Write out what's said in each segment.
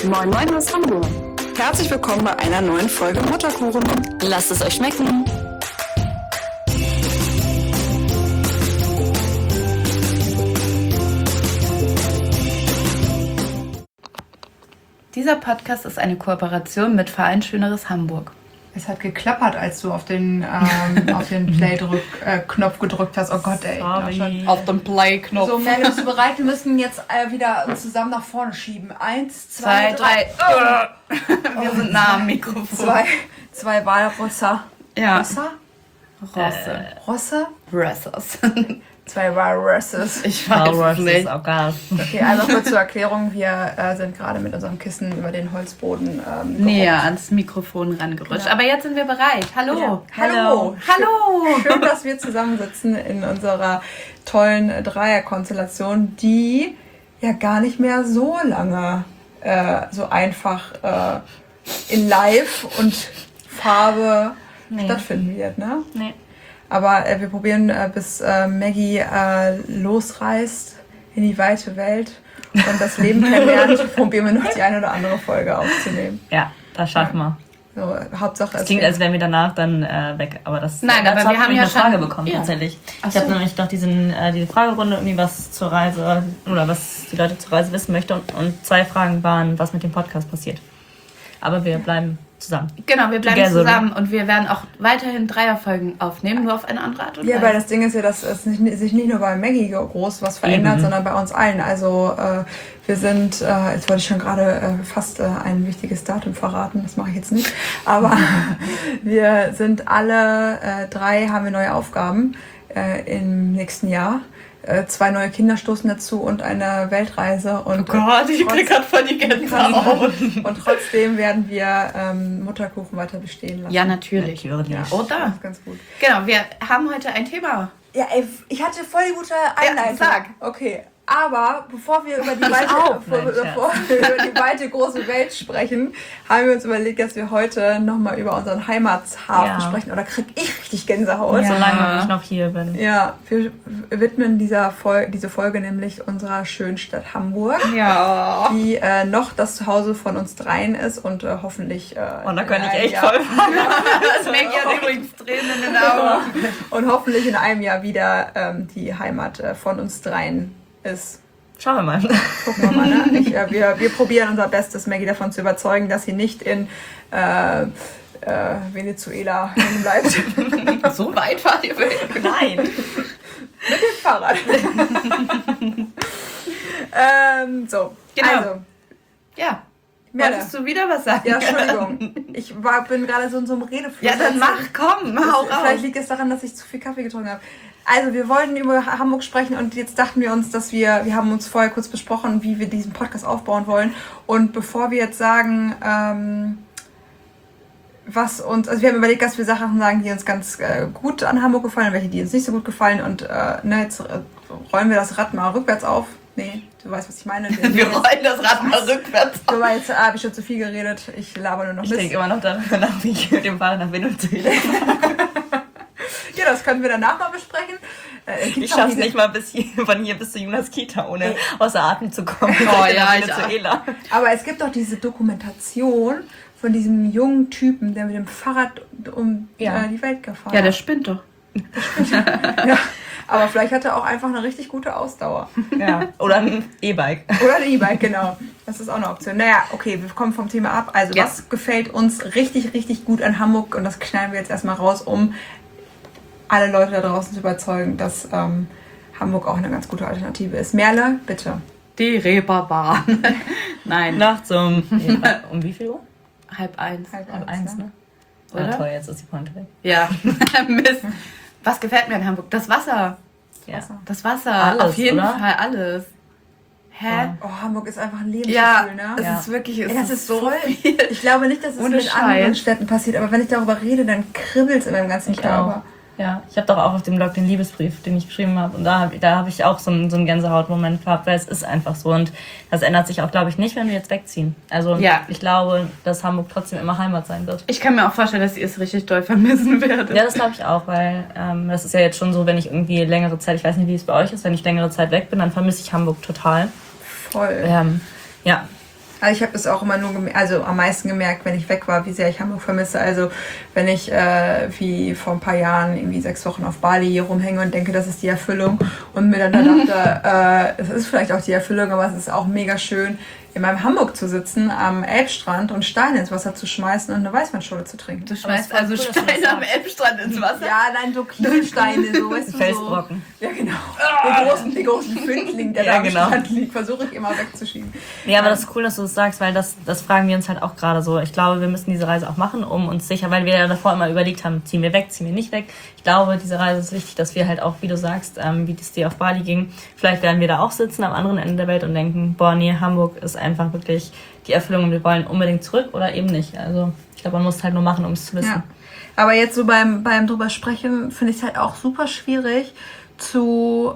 Moin Moin aus Hamburg. Herzlich willkommen bei einer neuen Folge Mutterkuchen. Lasst es euch schmecken. Dieser Podcast ist eine Kooperation mit Verein Schöneres Hamburg. Es hat geklappert, als du auf den Play-Knopf gedrückt hast. Oh Gott, ey. Auf dem Play-Knopf. So, Merle, bist du bereit? Wir müssen jetzt wieder uns zusammen nach vorne schieben. 1, 2, 3. Oh. Wir sind nah am Mikrofon. Zwei Walrosser. Ja. Rosser? Rosse? Rosse? Rossers. Zwei Walrusses. Ich weiß es nicht. Okay, einmal kurz zur Erklärung. Wir sind gerade mit unserem Kissen über den Holzboden näher ans Mikrofon rangerutscht. Genau. Aber jetzt sind wir bereit. Hallo. Ja. Hallo. Schön, dass wir zusammensitzen in unserer tollen Dreierkonstellation, die ja gar nicht mehr so lange so einfach in Live und Farbe stattfinden wird, ne? Nee. Aber wir probieren, bis Maggie losreist in die weite Welt und das Leben kennenlernt, probieren wir noch die eine oder andere Folge aufzunehmen. Ja, das schaffen wir. So, Hauptsache Es klingt, als wären wir danach dann weg, aber das. Nein, aber wir haben ja eine Frage schon bekommen, ja. tatsächlich. Ach Ich habe so. nämlich noch diese Fragerunde, irgendwie was zur Reise oder was die Leute zur Reise wissen möchten. Und 2 Fragen waren, was mit dem Podcast passiert. Aber wir bleiben zusammen. Genau, wir bleiben Together. zusammen und wir werden auch weiterhin Dreierfolgen aufnehmen, nur auf eine andere Art und Weise. Ja, weil das Ding ist ja, dass es sich nicht nur bei Maggie groß was verändert, sondern bei uns allen. Also wir sind, jetzt wollte ich schon gerade fast ein wichtiges Datum verraten, das mache ich jetzt nicht, aber wir sind alle 3, haben wir neue Aufgaben im nächsten Jahr. 2 neue Kinder stoßen dazu und eine Weltreise. Und, oh Gott, ich krieg gerade voll die Gänsehaut. Und trotzdem werden wir Mutterkuchen weiter bestehen lassen. Ja, natürlich. Ja. Oder? Das ist ganz gut. Genau, wir haben heute ein Thema. Ja, ey, ich hatte voll die gute Einleitung. Ja, sag. Okay, aber bevor wir über die weite große Welt sprechen, haben wir uns überlegt, dass wir heute nochmal über unseren Heimathafen sprechen. Oder krieg ich richtig Gänsehaut. Ja. Solange ich noch hier bin. Ja, wir widmen diese Folge nämlich unserer schönen Stadt Hamburg, die noch das Zuhause von uns dreien ist und hoffentlich... Und da könnte ich echt voll Das Maggie hat übrigens Tränen in den Augen. Und hoffentlich in einem Jahr wieder die Heimat von uns dreien ist. Schauen wir mal. Gucken wir mal, ne? Wir probieren unser Bestes, Maggie davon zu überzeugen, dass sie nicht in Venezuela hängen bleibt. So weit fahrt ihr weg? Nein. Mit dem Fahrrad. So, Genau. also. Ja. Merle. Wolltest du wieder was sagen? Ja, Entschuldigung. Ich bin gerade so in so einem Redefluss. Ja, dann hau raus. Vielleicht liegt es daran, dass ich zu viel Kaffee getrunken habe. Also, wir wollten über Hamburg sprechen und jetzt dachten wir uns, dass wir haben uns vorher kurz besprochen, wie wir diesen Podcast aufbauen wollen. Und bevor wir jetzt sagen, also wir haben überlegt, dass wir Sachen sagen, die uns ganz gut an Hamburg gefallen, welche, die uns nicht so gut gefallen. Und jetzt rollen wir das Rad mal rückwärts auf. Nee, du weißt, was ich meine. Wir rollen das Rad mal rückwärts auf. So, jetzt habe ich schon zu viel geredet. Ich laber nur noch Ich Mist. denke immer noch darüber nach, wie ich mit dem Fahrrad nach Venezuela. Ja, das können wir danach mal besprechen. Ich schaffe es nicht mal von hier bis zu Jonas Kita, ohne außer Atem zu kommen. Oh ja, nach Venezuela. Aber es gibt doch diese Dokumentation von diesem jungen Typen, der mit dem Fahrrad um die Welt gefahren Ja, der ist. spinnt doch. Ja, aber vielleicht hat er auch einfach eine richtig gute Ausdauer. Ja. Oder ein E-Bike. Oder ein E-Bike, genau. Das ist auch eine Option. Naja, okay, wir kommen vom Thema ab. Also, Ja. was gefällt uns richtig, richtig gut an Hamburg? Und das knallen wir jetzt erstmal raus, um alle Leute da draußen zu überzeugen, dass Hamburg auch eine ganz gute Alternative ist. Merle, bitte. Die Reeperbahn. Nein. Nachts um wie viel Uhr? 12:30. Um 1, ne? Oder? Ja, toll, jetzt ist die Pointe weg. Ja. Mist. Was gefällt mir an Hamburg? Das Wasser. Ja. Das Wasser. Alles, auf jeden oder? Fall alles. Hä? Ja. Oh, Hamburg ist einfach ein Ja, Lebensgefühl, ne? es ist wirklich, es Ey, das ist ist voll. viel. Ich glaube nicht, dass es Ohne mit anderen Scheiß. Städten passiert, aber wenn ich darüber rede, dann kribbelt es in meinem ganzen Ich Körper. auch. Ja, ich habe doch auch auf dem Blog den Liebesbrief, den ich geschrieben habe. Und da hab ich auch so einen Gänsehautmoment gehabt, weil es ist einfach so. Und das ändert sich auch, glaube ich, nicht, wenn wir jetzt wegziehen. Also Ja. ich glaube, dass Hamburg trotzdem immer Heimat sein wird. Ich kann mir auch vorstellen, dass ihr es richtig doll vermissen werdet. Ja, das glaube ich auch, weil das ist ja jetzt schon so, wenn ich irgendwie längere Zeit, ich weiß nicht, wie es bei euch ist, wenn ich längere Zeit weg bin, dann vermisse ich Hamburg total. Voll. Ja, Also ich habe es auch immer nur am meisten gemerkt, wenn ich weg war, wie sehr ich Hamburg vermisse. Also wenn ich wie vor ein paar Jahren irgendwie 6 Wochen auf Bali hier rumhänge und denke, das ist die Erfüllung und mir dann dachte, es ist vielleicht auch die Erfüllung, aber es ist auch mega schön, in meinem Hamburg zu sitzen, am Elbstrand und Steine ins Wasser zu schmeißen und eine Weißweinschorle zu trinken. Du schmeißt also Steine am Elbstrand ins Wasser? Ja, nein, so Kieselsteine, so, weißt du, Felsbrocken. So. Ja, genau. Die großen Findling, der da am Strand liegt, versuche ich immer wegzuschieben. Ja, aber das ist cool, dass du das sagst, weil das fragen wir uns halt auch gerade so. Ich glaube, wir müssen diese Reise auch machen, um uns sicher, weil wir ja davor immer überlegt haben, ziehen wir weg, ziehen wir nicht weg. Ich glaube, diese Reise ist wichtig, dass wir halt auch, wie du sagst, wie es dir auf Bali ging, vielleicht werden wir da auch sitzen am anderen Ende der Welt und denken, boah, nee, Hamburg ist einfach wirklich die Erfüllung und wir wollen unbedingt zurück oder eben nicht. Also ich glaube, man muss es halt nur machen, um es zu wissen. Ja. Aber jetzt so beim drüber sprechen, finde ich es halt auch super schwierig zu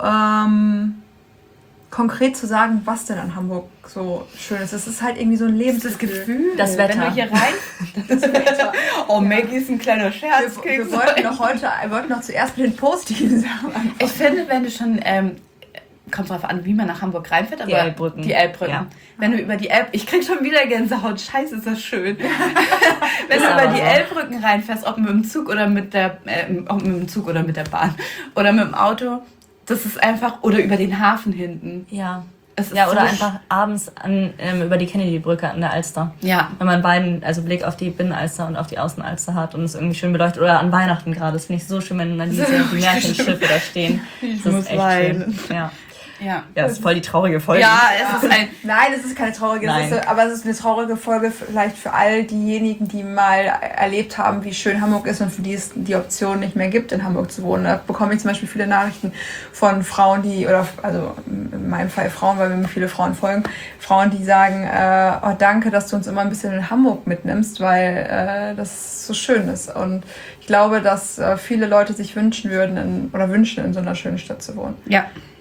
konkret zu sagen, was denn an Hamburg so schön ist. Es ist halt irgendwie so ein Lebensgefühl. Das Wetter. Wenn du hier rein... Das Wetter. Oh, Maggie ist ein kleiner Scherz. Wir wollten noch zuerst mit den positiven Sachen anfangen. Ich finde, wenn du schon... kommt drauf an, wie man nach Hamburg reinfährt, aber Die Elbbrücken. Ja. Wenn du über die Elb... Ich krieg schon wieder Gänsehaut. Scheiße, ist das schön. Wenn du über die Elbbrücken reinfährst, ob mit dem Zug oder mit der... ob mit dem Zug oder mit der Bahn oder mit dem Auto, das ist einfach... Oder über den Hafen hinten. Ja. Es ist Ja, oder so einfach abends über die Kennedy-Brücke an der Alster. Ja. Wenn man beiden, also Blick auf die Binnenalster und auf die Außenalster hat und es irgendwie schön beleuchtet. Oder an Weihnachten gerade. Das finde ich so schön, wenn dann die Märchenschiffe da stehen. Das muss ist echt weinen. schön. Ja. Ja. Ja, das ist voll die traurige Folge. Ja, es ist ein... Nein, es ist keine traurige, aber es ist eine traurige Folge vielleicht für all diejenigen, die mal erlebt haben, wie schön Hamburg ist und für die es die Option nicht mehr gibt, in Hamburg zu wohnen. Da bekomme ich zum Beispiel viele Nachrichten von Frauen, also in meinem Fall Frauen, weil mir viele Frauen folgen, Frauen, die sagen, oh danke, dass du uns immer ein bisschen in Hamburg mitnimmst, weil das so schön ist. Und ich glaube, dass viele Leute sich wünschen, in so einer schönen Stadt zu wohnen. Ja.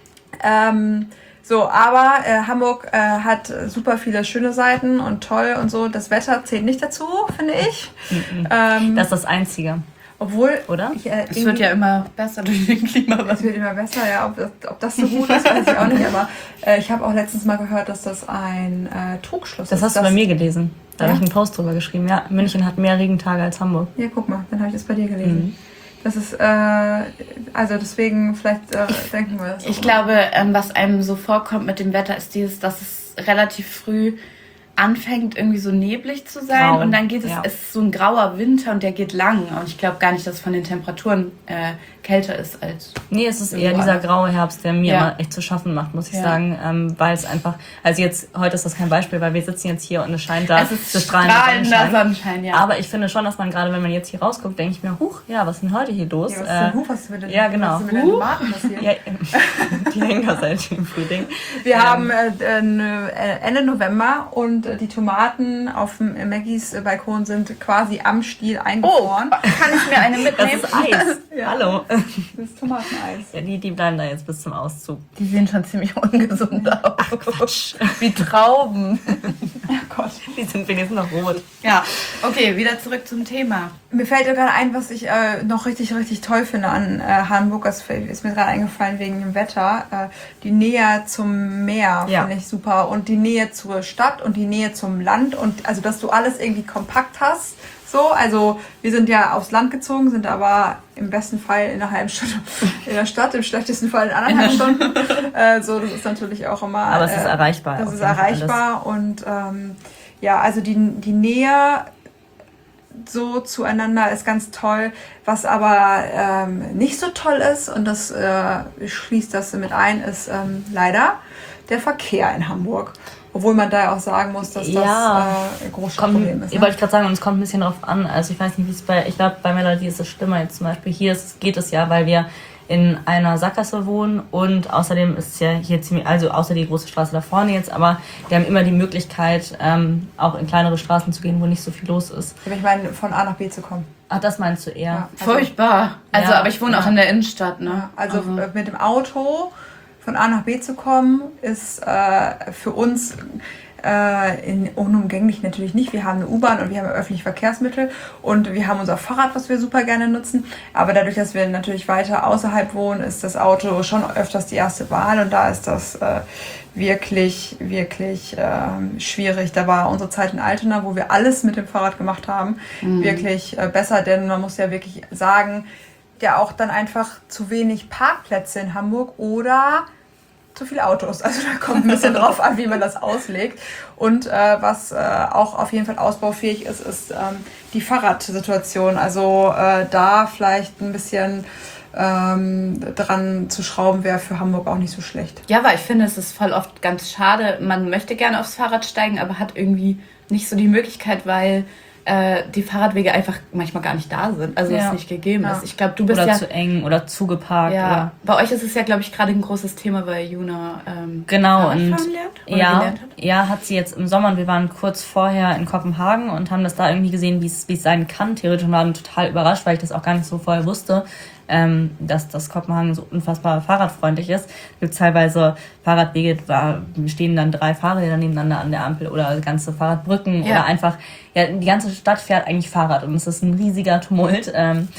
Aber Hamburg hat super viele schöne Seiten und toll und so. Das Wetter zählt nicht dazu, finde ich. Das ist das Einzige. Obwohl, oder? Es wird ja immer besser durch den Klimawandel. Es wird immer besser, ja. Ob das so gut ist, weiß ich auch nicht. Aber ich habe auch letztens mal gehört, dass das ein Trugschluss ist. Das hast du bei mir gelesen. Da habe ich einen Post drüber geschrieben. Ja, München hat mehr Regentage als Hamburg. Ja, guck mal, dann habe ich das bei dir gelesen. Das ist, also deswegen, vielleicht denken wir das. Ich glaube, was einem so vorkommt mit dem Wetter, ist dass es relativ früh anfängt, irgendwie so neblig zu sein. Grau. Und dann geht es ist so ein grauer Winter und der geht lang. Und ich glaube gar nicht, dass es von den Temperaturen kälter ist als... Nee, es ist eher dieser graue Herbst, der mir immer echt zu schaffen macht, muss ich sagen. Weil es einfach, also jetzt, heute ist das kein Beispiel, weil wir sitzen jetzt hier und es scheint da es ist strahlender Sonnenschein, ja. Aber ich finde schon, dass man gerade, wenn man jetzt hier rausguckt, denke ich mir, was ist denn heute hier los? Was ist mit den Tomaten passiert? Ja, die hängen da seit dem Frühling. Wir haben Ende November und die Tomaten auf dem Maggies Balkon sind quasi am Stiel eingefroren. Kann ich mir eine mitnehmen? Das ist Eis. Hallo. Das ist Tomateneis. Ja, die bleiben da jetzt bis zum Auszug. Die sehen schon ziemlich ungesund aus. Wie Trauben. Oh Gott. Die sind wenigstens noch rot. Ja, okay, wieder zurück zum Thema. Mir fällt ja gerade ein, was ich noch richtig, richtig toll finde an Hamburg. Das ist mir gerade eingefallen wegen dem Wetter. Die Nähe zum Meer finde ich super. Und die Nähe zur Stadt und die Nähe zum Land. Und also, dass du alles irgendwie kompakt hast. So, also wir sind ja aufs Land gezogen, sind aber im besten Fall in einer halben Stunde in der Stadt, im schlechtesten Fall in 1,5 Stunden. Das ist natürlich auch immer... Aber es ist erreichbar. Das ist erreichbar und also die Nähe so zueinander ist ganz toll. Was aber nicht so toll ist, und das schließt das mit ein, ist leider der Verkehr in Hamburg. Obwohl man da auch sagen muss, dass das ein großes Problem ist. Ne? Wollte ich gerade sagen, und es kommt ein bisschen drauf an. Also ich weiß nicht, wie es ich glaube, bei Melody ist es schlimmer jetzt zum Beispiel. Hier geht es ja, weil wir in einer Sackgasse wohnen und außerdem ist es ja hier ziemlich, also außer die große Straße da vorne jetzt, aber wir haben immer die Möglichkeit, auch in kleinere Straßen zu gehen, wo nicht so viel los ist. Ich meine, von A nach B zu kommen. Ach, das meinst du eher? Ja, furchtbar. Also, aber ich wohne auch in der Innenstadt, ne? Ja, also mit dem Auto von A nach B zu kommen, ist für uns unumgänglich natürlich nicht. Wir haben eine U-Bahn und wir haben öffentliche Verkehrsmittel und wir haben unser Fahrrad, was wir super gerne nutzen. Aber dadurch, dass wir natürlich weiter außerhalb wohnen, ist das Auto schon öfters die erste Wahl und da ist das wirklich schwierig. Da war unsere Zeit in Altena, wo wir alles mit dem Fahrrad gemacht haben, wirklich besser, denn man muss ja wirklich sagen, ja auch dann einfach zu wenig Parkplätze in Hamburg oder zu viele Autos. Also da kommt ein bisschen drauf an, wie man das auslegt. Und was auch auf jeden Fall ausbaufähig ist, ist die Fahrradsituation. Also da vielleicht ein bisschen dran zu schrauben, wäre für Hamburg auch nicht so schlecht. Ja, weil ich finde, es ist voll oft ganz schade. Man möchte gerne aufs Fahrrad steigen, aber hat irgendwie nicht so die Möglichkeit, weil die Fahrradwege einfach manchmal gar nicht da sind. Also es nicht gegeben ist. Ich glaube, du bist oder ja zu eng oder zugeparkt. Ja, oder bei euch ist es ja, glaube ich, gerade ein großes Thema, weil Juna genau, Fahrradfahren und lernt oder gelernt hat. Ja, hat sie jetzt im Sommer und wir waren kurz vorher in Kopenhagen und haben das da irgendwie gesehen, wie es sein kann. Theoretisch waren total überrascht, weil ich das auch gar nicht so vorher wusste, dass das Kopenhagen so unfassbar fahrradfreundlich ist. Es gibt teilweise Fahrradwege, da stehen dann 3 Fahrräder nebeneinander an der Ampel oder ganze Fahrradbrücken oder einfach, ja, die ganze Stadt fährt eigentlich Fahrrad und es ist ein riesiger Tumult.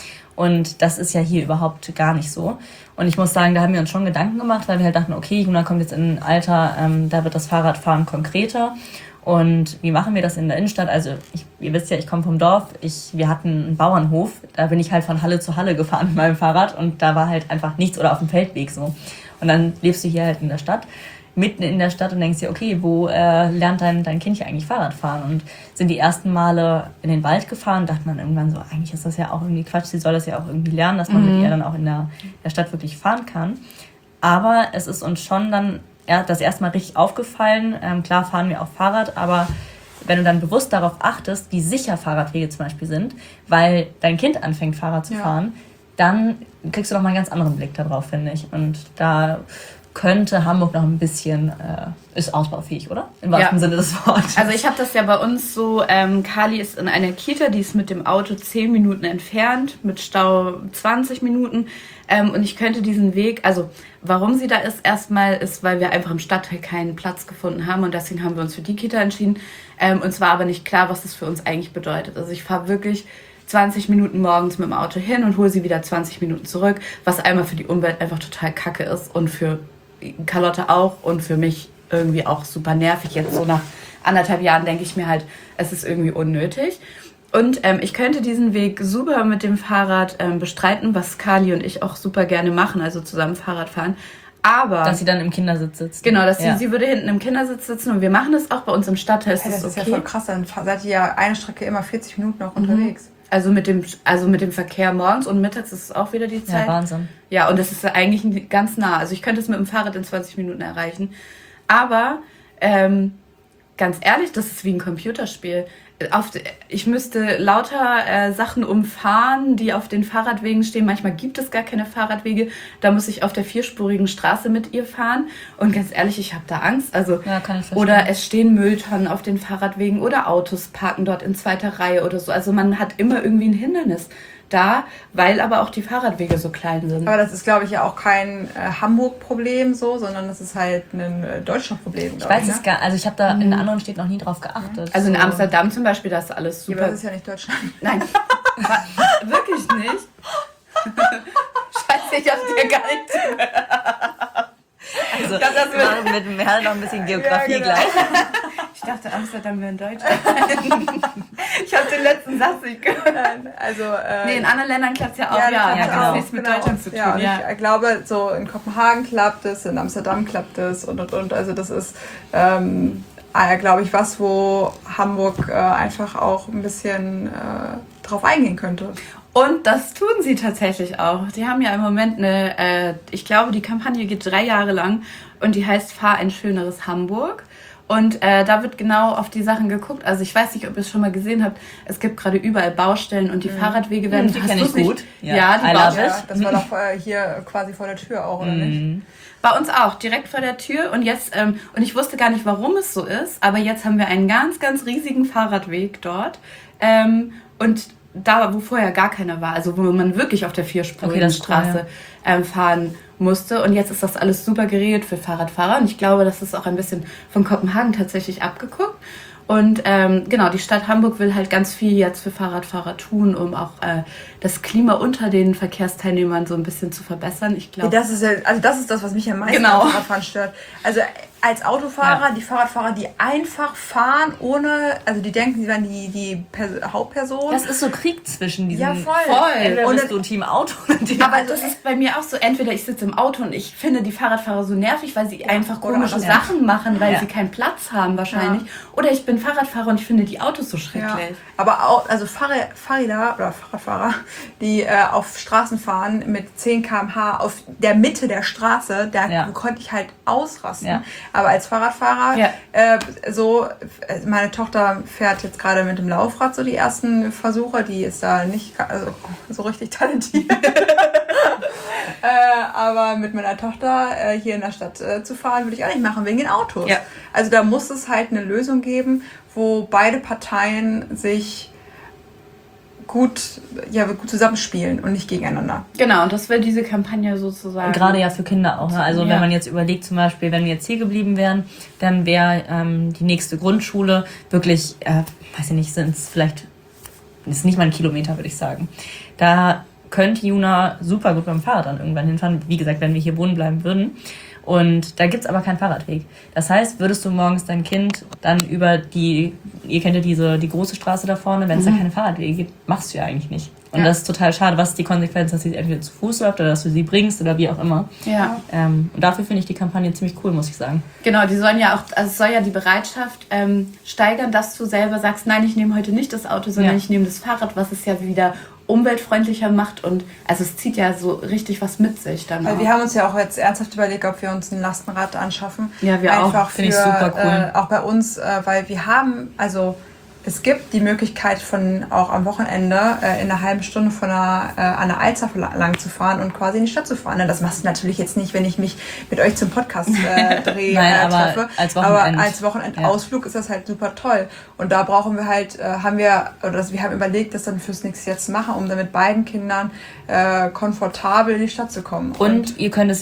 Und das ist ja hier überhaupt gar nicht so. Und ich muss sagen, da haben wir uns schon Gedanken gemacht, weil wir halt dachten, okay, Juna kommt jetzt in ein Alter, da wird das Fahrradfahren konkreter. Und wie machen wir das in der Innenstadt? Also ihr wisst ja, ich komme vom Dorf. Wir hatten einen Bauernhof. Da bin ich halt von Halle zu Halle gefahren mit meinem Fahrrad. Und da war halt einfach nichts oder auf dem Feldweg so. Und dann lebst du hier halt in der Stadt, mitten in der Stadt und denkst dir, okay, wo lernt dein Kind hier eigentlich Fahrrad fahren? Und sind die ersten Male in den Wald gefahren, dachte man irgendwann so, eigentlich ist das ja auch irgendwie Quatsch. Sie soll das ja auch irgendwie lernen, dass man mit ihr dann auch in der Stadt wirklich fahren kann. Aber es ist uns schon dann das erste Mal richtig aufgefallen. Klar fahren wir auch Fahrrad, aber wenn du dann bewusst darauf achtest, wie sicher Fahrradwege zum Beispiel sind, weil dein Kind anfängt Fahrrad zu fahren, dann kriegst du noch mal einen ganz anderen Blick darauf, finde ich. Und da könnte Hamburg noch ein bisschen, ist ausbaufähig, oder? Im wahrsten Sinne des Wortes. Also ich habe das ja bei uns so, Kali ist in einer Kita, die ist mit dem Auto 10 Minuten entfernt, mit Stau 20 Minuten. Und ich könnte diesen Weg, also warum sie da ist erstmal, ist, weil wir einfach im Stadtteil keinen Platz gefunden haben und deswegen haben wir uns für die Kita entschieden. Uns war aber nicht klar, was das für uns eigentlich bedeutet. Also ich fahre wirklich 20 Minuten morgens mit dem Auto hin und hole sie wieder 20 Minuten zurück, was einmal für die Umwelt einfach total kacke ist und für Carlotta auch und für mich irgendwie auch super nervig. Jetzt so nach 1,5 Jahren denke ich mir halt, es ist irgendwie unnötig. Und ich könnte diesen Weg super mit dem Fahrrad bestreiten, was Kali und ich auch super gerne machen, also zusammen Fahrrad fahren. Aber dass sie dann im Kindersitz sitzt. Genau, dass sie würde hinten im Kindersitz sitzen und wir machen das auch bei uns im Stadtteil. Das ist ja voll krass, dann seid ihr ja eine Strecke immer 40 Minuten auch unterwegs. Also mit dem Verkehr morgens und mittags ist es auch wieder die Zeit. Ja, Wahnsinn. Ja, und das ist eigentlich ganz nah. Also ich könnte es mit dem Fahrrad in 20 Minuten erreichen. Aber ganz ehrlich, das ist wie ein Computerspiel. Ich müsste lauter Sachen umfahren, die auf den Fahrradwegen stehen. Manchmal gibt es gar keine Fahrradwege. Da muss ich auf der 4-spurigen Straße mit ihr fahren. Und ganz ehrlich, ich habe da Angst. Also, ja, kann ich verstehen. oder es stehen Mülltonnen auf den Fahrradwegen oder Autos parken dort in 2. Reihe oder so. Also man hat immer irgendwie ein Hindernis da, weil aber auch die Fahrradwege so klein sind. Aber das ist, glaube ich, ja auch kein Hamburg-Problem so, sondern das ist halt ein Deutschland-Problem. Ich weiß es gar, also ich habe da in anderen Städten noch nie drauf geachtet. Also in Amsterdam zum Beispiel, da ist alles super. Ja, aber das ist ja nicht Deutschland. Nein, wirklich nicht. Scheiße, ich hab's dir gar nicht zugehört. Also, ich glaube, das wird mit Merle noch ein bisschen Geografie Ja, genau. gleich. Ich dachte, Amsterdam wäre in Deutschland. Ich habe den letzten Satz nicht gehört. Also, Nee, in anderen Ländern klappt es ja auch. ja, Hat genau. auch nichts mit Deutschland zu tun. Ja, und ich glaube, so in Kopenhagen klappt es, in Amsterdam klappt es und. Also das ist, glaube ich, was, wo Hamburg einfach auch ein bisschen drauf eingehen könnte. Und das tun sie tatsächlich auch. Die haben ja im Moment ich glaube, die Kampagne geht 3 Jahre lang und die heißt Fahr ein schöneres Hamburg. Und da wird genau auf die Sachen geguckt. Also ich weiß nicht, ob ihr es schon mal gesehen habt. Es gibt gerade überall Baustellen und die Fahrradwege werden... Die kenne ich gut. Ja, die I love Baustellen. it. Das war doch hier quasi vor der Tür auch, oder nicht? Bei uns auch, direkt vor der Tür. Und jetzt, und ich wusste gar nicht, warum es so ist, aber jetzt haben wir einen ganz, ganz riesigen Fahrradweg dort. Und da, wo vorher gar keiner war, also wo man wirklich auf der vierspurigen das ist Straße fahren musste. Und jetzt ist das alles super geregelt für Fahrradfahrer. Und ich glaube, das ist auch ein bisschen von Kopenhagen tatsächlich abgeguckt. Und genau, die Stadt Hamburg will halt ganz viel jetzt für Fahrradfahrer tun, um auch das Klima unter den Verkehrsteilnehmern so ein bisschen zu verbessern. Ich glaube, Das ist das, was mich am meisten Genau. am Fahrradfahren stört. Also als Autofahrer, die Fahrradfahrer, die einfach fahren, also die denken, sie wären die Hauptperson. Das ist so Krieg zwischen diesen. Ja, voll. Entweder Und bist du Team Auto oder Team. aber das ist bei mir auch so, entweder ich sitze im Auto und ich finde die Fahrradfahrer so nervig, weil sie einfach oder komische andersrum. Sachen machen, weil Ja. sie keinen Platz haben wahrscheinlich. Oder ich bin Fahrradfahrer und ich finde die Autos so schrecklich. Ja, aber auch, also Fahrräder oder Fahrradfahrer, die auf Straßen fahren mit 10 km/h auf der Mitte der Straße, da konnte ich halt ausrasten. Ja. Aber als Fahrradfahrer, Ja. meine Tochter fährt jetzt gerade mit dem Laufrad so die ersten Versuche, die ist da nicht so richtig talentiert. Aber mit meiner Tochter hier in der Stadt zu fahren, würde ich auch nicht machen, wegen den Autos. Ja. Also da muss es halt eine Lösung geben, wo beide Parteien sich gut zusammenspielen und nicht gegeneinander. Genau, und das will diese Kampagne sozusagen. Gerade ja für Kinder auch. Ne? Also Ja. wenn man jetzt überlegt, zum Beispiel, wenn wir jetzt hier geblieben wären, dann wäre die nächste Grundschule wirklich, weiß ich nicht, sind es vielleicht, ist nicht mal ein Kilometer, würde ich sagen. Da könnte Juna super gut beim Fahrrad dann irgendwann hinfahren. Wie gesagt, wenn wir hier wohnen bleiben würden. Und da gibt's aber keinen Fahrradweg. Das heißt, würdest du morgens dein Kind dann über ihr kennt ja die große Straße da vorne, wenn es da keine Fahrradwege gibt, machst du ja eigentlich nicht. Und das ist total schade. Was ist die Konsequenz, dass sie entweder zu Fuß läuft oder dass du sie bringst oder wie auch immer. Ja. Und dafür finde ich die Kampagne ziemlich cool, muss ich sagen. Genau, die sollen ja auch, also es soll ja die Bereitschaft steigern, dass du selber sagst, nein, ich nehme heute nicht das Auto, sondern ich nehme das Fahrrad, was es ja wieder umweltfreundlicher macht. Und also es zieht ja so richtig was mit sich dann Weil auch. wir haben uns ja auch jetzt ernsthaft überlegt, ob wir uns ein Lastenrad anschaffen. Ja, wir auch. Einfach Finde ich super cool. Auch bei uns, weil wir haben, also es gibt die Möglichkeit auch am Wochenende in einer halben Stunde an der Alster lang zu fahren und quasi in die Stadt zu fahren. Das machst du natürlich jetzt nicht, wenn ich mich mit euch zum Podcast Dreh Nein, aber treffe. aber als Wochenendausflug ist das halt super toll. Und da brauchen wir halt, wir haben überlegt, das dann fürs nächste Jahr zu machen, um dann mit beiden Kindern komfortabel in die Stadt zu kommen. Und ihr könntet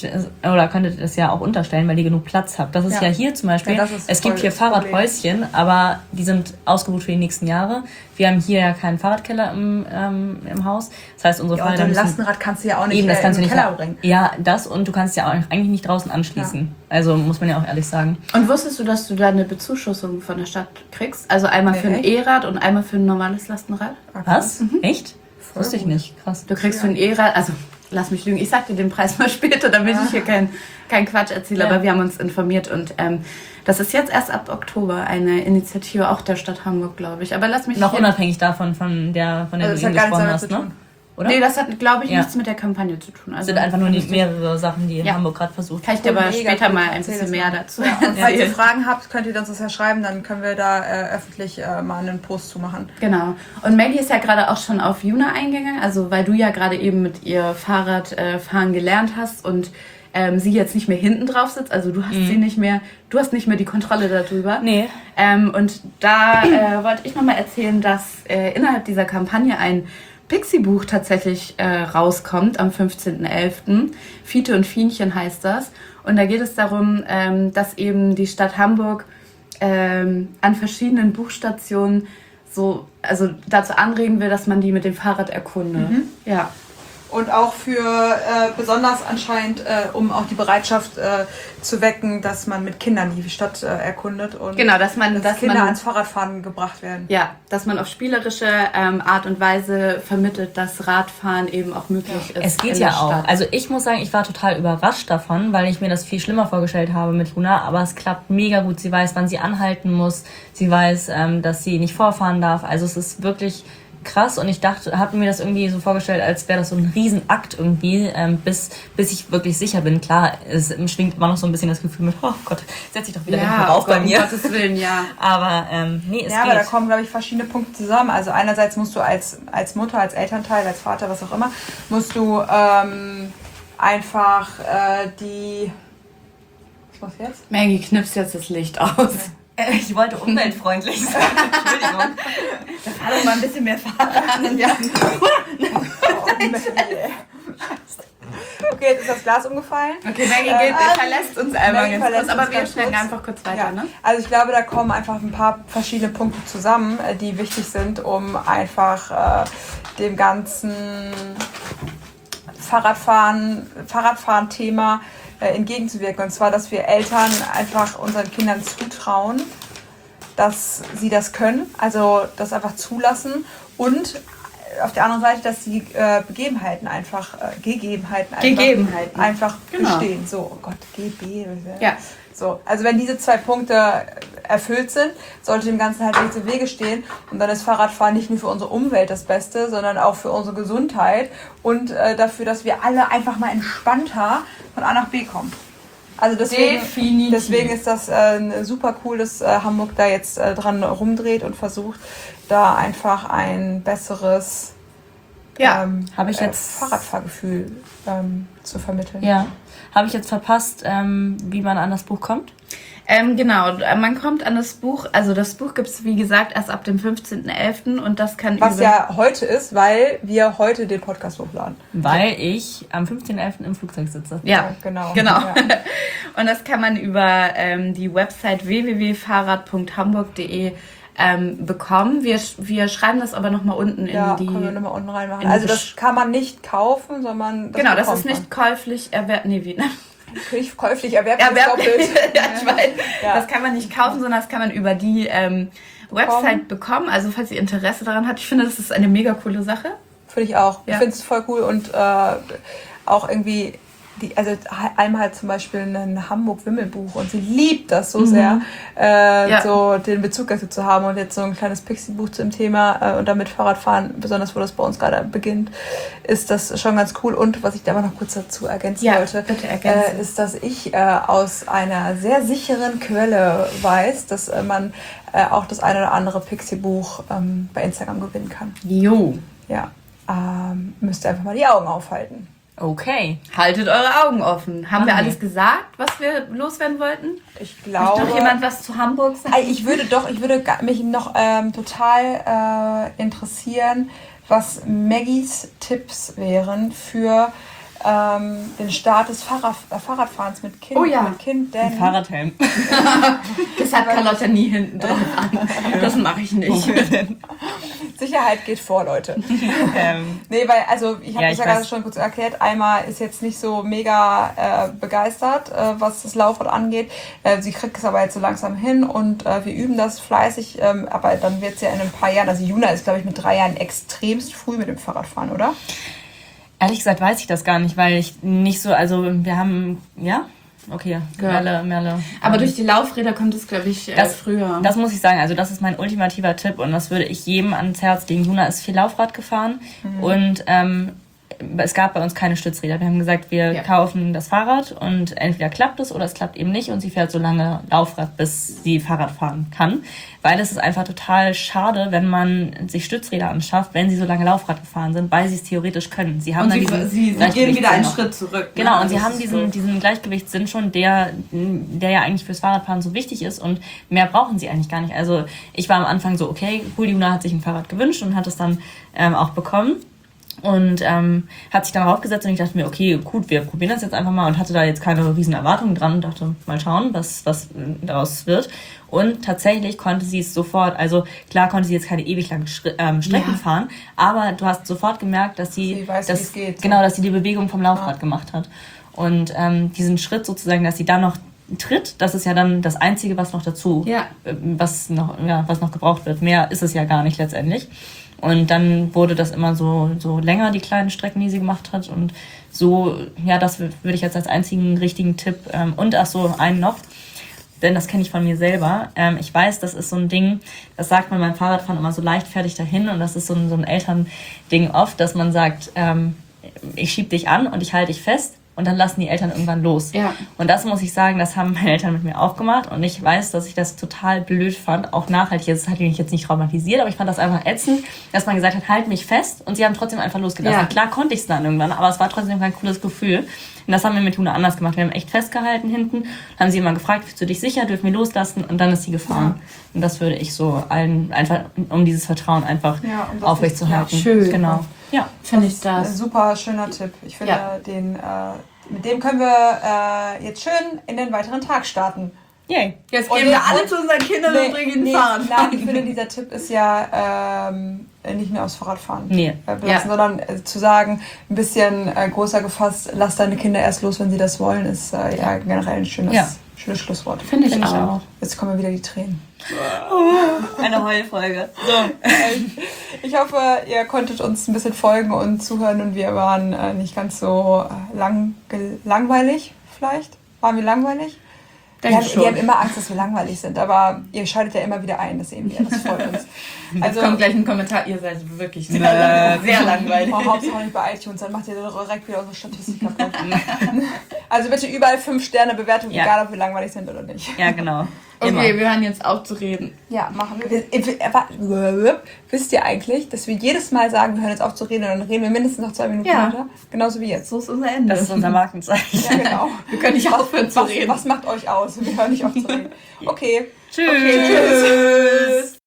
das ja auch unterstellen, weil ihr genug Platz habt. Das ist ja hier zum Beispiel, das ist es gibt voll hier das Problem. Fahrradhäuschen, aber die sind ausgebucht für die nächsten Jahre. Wir haben hier ja keinen Fahrradkeller im Haus. Das heißt, unsere Ja, und Fahrräder ein müssen... Lastenrad kannst du ja auch nicht Eben, das kannst in du den nicht Keller bringen. Ja, das, und du kannst ja auch eigentlich nicht draußen anschließen. Also muss man ja auch ehrlich sagen. Und wusstest du, dass du da eine Bezuschussung von der Stadt kriegst? Also einmal für ein echt? E-Rad und einmal für ein normales Lastenrad? Was? Echt? Wusste ich gut. nicht. Krass. Du kriegst für ein E-Rad, also lass mich lügen, ich sag dir den Preis mal später, damit ich hier kein Quatsch erzähle, aber wir haben uns informiert und das ist jetzt erst ab Oktober eine Initiative auch der Stadt Hamburg, glaube ich. Aber lass mich Noch hier- unabhängig davon, von der Also du das eben hat gar nichts gesprochen damit hast, zu ne? tun. Oder? Nee, das hat, glaube ich, Ja. nichts mit der Kampagne zu tun. Das Also sind einfach nur mehrere Sachen, die Ja. Hamburg gerade versucht. kann ich dir aber Mega später cool. mal ein Erzähl bisschen das mehr mal. dazu Und falls ihr erzählen. Fragen habt, könnt ihr uns das ja schreiben, dann können wir da öffentlich mal einen Post zu machen. Genau. Und Maggie ist ja gerade auch schon auf Juna eingegangen, also weil du ja gerade eben mit ihr Fahrradfahren gelernt hast und sie jetzt nicht mehr hinten drauf sitzt, also du hast sie nicht mehr, du hast nicht mehr die Kontrolle darüber. Nee. Und da wollte ich nochmal erzählen, dass innerhalb dieser Kampagne ein Pixie-Buch tatsächlich rauskommt am 15.11. Fiete und Fienchen heißt das. Und da geht es darum, dass eben die Stadt Hamburg an verschiedenen Buchstationen also dazu anregen will, dass man die mit dem Fahrrad erkundet. Ja. Und auch für besonders anscheinend, um auch die Bereitschaft zu wecken, dass man mit Kindern die Stadt erkundet und Genau, dass man Kinder ans Fahrradfahren gebracht werden. Ja, dass man auf spielerische Art und Weise vermittelt, dass Radfahren eben auch möglich ist. Es geht in ja der auch. Stadt. Also ich muss sagen, ich war total überrascht davon, weil ich mir das viel schlimmer vorgestellt habe mit Juna, aber es klappt mega gut. Sie weiß, wann sie anhalten muss. Sie weiß, dass sie nicht vorfahren darf. Also es ist wirklich krass und ich habe mir das irgendwie so vorgestellt, als wäre das so ein Riesenakt irgendwie, bis ich wirklich sicher bin. Klar, es schwingt immer noch so ein bisschen das Gefühl mit, oh Gott, setz dich doch wieder hinten rauf bei mir. Um Gottes Willen, ja. Aber nee, es Ja, aber da geht. kommen, glaube ich, verschiedene Punkte zusammen. Also einerseits musst du als Mutter, als Elternteil, als Vater, was auch immer, musst du einfach was machst du jetzt? Maggie, knipst jetzt das Licht aus. Ich wollte umweltfreundlich sein. Entschuldigung. Da fahr doch mal ein bisschen mehr Fahrrad. Ja. Okay, jetzt ist das Glas umgefallen. Okay, Maggie verlässt uns einmal Maggie ganz kurz, verlässt aber uns wir ganz schneiden kurz. einfach kurz weiter, Ja. ne? Also ich glaube, da kommen einfach ein paar verschiedene Punkte zusammen, die wichtig sind, um einfach dem ganzen Fahrradfahren-Thema entgegenzuwirken. Und zwar, dass wir Eltern einfach unseren Kindern zutrauen, dass sie das können, also das einfach zulassen und auf der anderen Seite, dass die Gegebenheiten einfach Genau. bestehen. So, oh Gott, GB. Ja. So, also wenn diese 2 Punkte erfüllt sind, sollte dem Ganzen halt nichts im Wege stehen. Und dann ist Fahrradfahren nicht nur für unsere Umwelt das Beste, sondern auch für unsere Gesundheit und dafür, dass wir alle einfach mal entspannter von A nach B kommen. Also deswegen ist das super cool, dass Hamburg da jetzt dran rumdreht und versucht, da einfach ein besseres Habe ich jetzt Fahrradfahrgefühl zu vermitteln. Ja. Habe ich jetzt verpasst, wie man an das Buch kommt? Genau, man kommt an das Buch, also das Buch gibt es wie gesagt erst ab dem 15.11. und das kann Was ja heute ist, weil wir heute den Podcast hochladen. Weil ich am 15.11. im Flugzeug sitze. Ja, genau. genau. Ja. Und das kann man über die Website www.fahrrad.hamburg.de bekommen. Wir schreiben das aber nochmal unten in die... können wir nochmal unten reinmachen. in die Also das kann man nicht kaufen, sondern Genau, das bekommt ist nicht käuflich erwerben. Nee, wie? Nicht käuflich erwerben, ist doppelt. Ja, ich weiß. Ja. Das kann man nicht kaufen, sondern das kann man über die Website bekommen. Also falls ihr Interesse daran habt, ich finde, das ist eine mega coole Sache. Finde ich auch. Ja. Ich finde es voll cool und auch irgendwie, Alma hat zum Beispiel ein Hamburg-Wimmelbuch und sie liebt das so sehr, so den Bezug dazu zu haben und jetzt so ein kleines Pixie-Buch zu dem Thema und damit Fahrradfahren, besonders wo das bei uns gerade beginnt, ist das schon ganz cool. Und was ich da aber noch kurz dazu ergänzen wollte, bitte ergänzen. ist, dass ich aus einer sehr sicheren Quelle weiß, dass man auch das eine oder andere Pixie-Buch bei Instagram gewinnen kann. Jo. Ja, müsst ihr einfach mal die Augen aufhalten. Okay. Haltet eure Augen offen. Haben wir Machen alles gesagt, was wir loswerden wollten? Ich Möchte glaube... noch jemand was zu Hamburg sagen? Ich würde mich noch total interessieren, was Maggies Tipps wären für den Start des Fahrradfahrens mit Kind. Oh ja. Mit Kind, denn Fahrradhelm. Das hat Carlotta nie hinten drauf an. Das mache ich nicht. Sicherheit geht vor, Leute. Nee, weil, also ich habe das ja gerade schon kurz erklärt, Alma ist jetzt nicht so mega begeistert, was das Laufrad angeht. Sie kriegt es aber jetzt so langsam hin und wir üben das fleißig, aber dann wird es ja in ein paar Jahren, also Juna ist, glaube ich, mit 3 Jahren extremst früh mit dem Fahrradfahren, oder? Ehrlich gesagt weiß ich das gar nicht, weil ich nicht so, also wir haben, okay, Merle. Aber durch die Laufräder kommt es, glaube ich, früher. Das muss ich sagen, also das ist mein ultimativer Tipp und das würde ich jedem ans Herz legen. Juna ist viel Laufrad gefahren und es gab bei uns keine Stützräder. Wir haben gesagt, wir kaufen das Fahrrad und entweder klappt es oder es klappt eben nicht und sie fährt so lange Laufrad, bis sie Fahrrad fahren kann. Weil es ist einfach total schade, wenn man sich Stützräder anschafft, wenn sie so lange Laufrad gefahren sind, weil sie es theoretisch können. Sie haben und dann sie gehen wieder einen Schritt zurück. Genau, und ne? sie haben diesen Gleichgewichtssinn schon, der ja eigentlich fürs Fahrradfahren so wichtig ist und mehr brauchen sie eigentlich gar nicht. Also ich war am Anfang so, okay, cool, Juna hat sich ein Fahrrad gewünscht und hat es dann auch bekommen. Und hat sich dann draufgesetzt und ich dachte mir, okay, gut, wir probieren das jetzt einfach mal und hatte da jetzt keine riesen Erwartungen dran und dachte, mal schauen, was daraus wird. Und tatsächlich konnte sie es sofort, also klar konnte sie jetzt keine ewig langen Strecken fahren, aber du hast sofort gemerkt, dass sie weiß, wie es geht. Genau, dass sie die Bewegung vom Laufrad gemacht hat. Und diesen Schritt sozusagen, dass sie dann noch tritt, das ist ja dann das Einzige, was noch dazu, was noch gebraucht wird. Mehr ist es ja gar nicht letztendlich. Und dann wurde das immer so länger, die kleinen Strecken, die sie gemacht hat. Und so, das würde ich jetzt als einzigen richtigen Tipp. Und einen noch, denn das kenne ich von mir selber. Ich weiß, das ist so ein Ding, das sagt man beim Fahrradfahren immer so leichtfertig dahin. Und das ist so ein Elternding oft, dass man sagt, ich schieb dich an und ich halte dich fest. Und dann lassen die Eltern irgendwann los. Ja. Und das muss ich sagen, das haben meine Eltern mit mir auch gemacht. Und ich weiß, dass ich das total blöd fand, auch nachhaltig. Das hat mich jetzt nicht traumatisiert, aber ich fand das einfach ätzend, dass man gesagt hat, halt mich fest. Und sie haben trotzdem einfach losgelassen. Ja. Klar konnte ich es dann irgendwann, aber es war trotzdem kein cooles Gefühl. Und das haben wir mit Luna anders gemacht. Wir haben echt festgehalten hinten, haben sie immer gefragt, fühlst du dich sicher, dürfen wir loslassen? Und dann ist sie gefahren. Und das würde ich so allen einfach, um dieses Vertrauen einfach um das aufrechtzuerhalten. Ja, schön. Genau. Ja. Finde ich Ein das. super schöner Tipp. Ich finde, mit dem können wir jetzt schön in den weiteren Tag starten. Yay. Jetzt Und gehen wir jetzt- alle zu unseren Kindern und bringen den Fahrrad. Nein, ich finde, dieser Tipp ist ja nicht nur aufs Fahrradfahren belassen, Ja. sondern zu sagen, ein bisschen größer gefasst, lass deine Kinder erst los, wenn sie das wollen, ist ja generell ein schönes Schlusswort. Finde ich auch. Jetzt kommen wieder die Tränen. Eine Heulfolge. So. Ich hoffe, ihr konntet uns ein bisschen folgen und zuhören und wir waren nicht ganz so langweilig vielleicht. Waren wir langweilig? Wir haben immer Angst, dass wir langweilig sind, aber ihr schaltet ja immer wieder ein, das sehen wir, das freut uns. Also kommt gleich ein Kommentar, ihr seid wirklich sehr langweilig. Hauptsache nicht bei iTunes, dann macht ihr direkt wieder unsere Statistik kaputt. Also bitte überall 5-Sterne-Bewertung, egal ob wir langweilig sind oder nicht. Ja, genau. Okay, wir hören jetzt auf zu reden. Ja, machen wir. Wisst ihr eigentlich, dass wir jedes Mal sagen, wir hören jetzt auf zu reden und dann reden wir mindestens noch 2 Minuten Ja. weiter? Genauso wie jetzt. So ist unser Ende. Das ist unser Markenzeichen. Ja, genau. Wir können nicht aufhören zu reden. Was macht euch aus? Wir hören nicht auf zu reden. Okay. Tschüss. Tschüss.